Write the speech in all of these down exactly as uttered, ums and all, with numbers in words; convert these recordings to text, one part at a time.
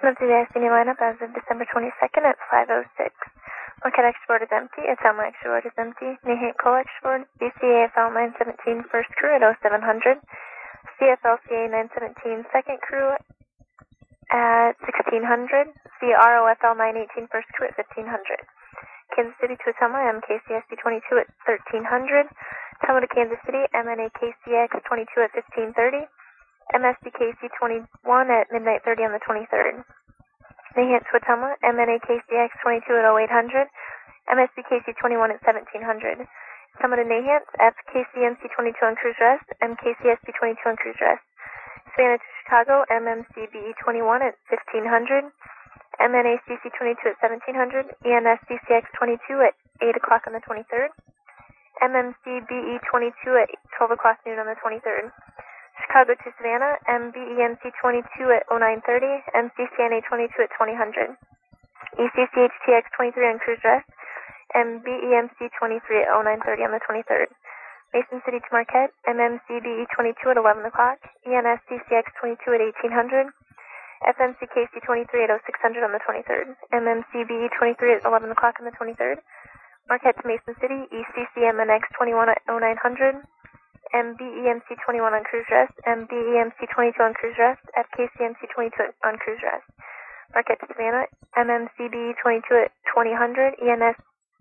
Moved to the Destiny lineup as of December twenty-second at five oh six. Marquette Extra Board is empty. Atama Extra Board is empty. Nahant Cole Extra Board. B C A F L nine seventeen First Crew at oh seven hundred. C F L C A nine seventeen Second Crew at sixteen hundred. C R O F L nine eighteen First Crew at fifteen hundred. Kansas City to Atama, M K C S B twenty-two at thirteen hundred. Atama to Kansas City, M N A K C X twenty-two at fifteen thirty. M S B K C twenty-one at midnight thirty on the twenty-third. Nahant to Atama, M N A K C X twenty-two at oh eight hundred. M S B K C twenty-one at seventeen hundred. Atama to Nahant, F K C M C twenty-two on cruise rest, M K C S B twenty-two on cruise rest. Savannah to Chicago, M M C B E twenty-one at fifteen hundred. M N A C C twenty-two at seventeen hundred. E N S C C X twenty-two at eight o'clock on the twenty-third. M M C B E twenty-two at twelve o'clock noon on the twenty-third. Chicago to Savannah, M B E M C twenty-two at oh nine thirty. M C C N A twenty-two at twenty hundred. E C C H T X twenty-three on cruise rest. M B E M C twenty-three at oh nine thirty on the twenty-third. Mason City to Marquette, M M C B E twenty-two at eleven o'clock. E N S C C X twenty-two at eighteen hundred. F M C K C twenty-three at oh six hundred on the twenty-third. M M C B E twenty-three at eleven o'clock on the twenty-third. Marquette to Mason City, E C C M N X twenty-one at oh nine hundred. M B E M C twenty-one on cruise rest. M B E M C twenty-two on cruise rest. F K C M C twenty-two on cruise rest. Marquette to Savannah, M M C B E twenty-two at twenty hundred. E N S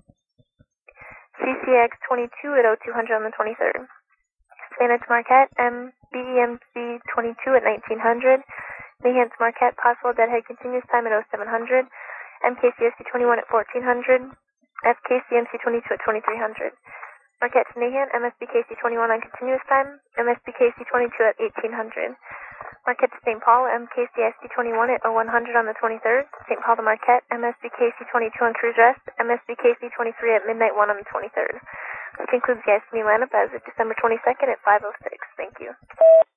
C C X twenty-two at oh two hundred on the twenty-third. Savannah to Marquette, M B E M C twenty-two at nineteen hundred. Nahant to Marquette, possible deadhead continuous time at oh seven hundred. M K C S B twenty-one at fourteen hundred. F K C M C twenty-two at twenty-three hundred. Marquette to Nahant, M S B K C twenty-one on continuous time. M S B K C twenty-two at eighteen hundred. Marquette to Saint Paul, M K C S B twenty-one at oh one hundred on the twenty-third. Saint Paul to Marquette, M S B K C twenty-two on cruise rest. M S B K C twenty-three at midnight one on the twenty-third. This concludes the Destiny lineup as of December twenty-second at five oh six. Thank you.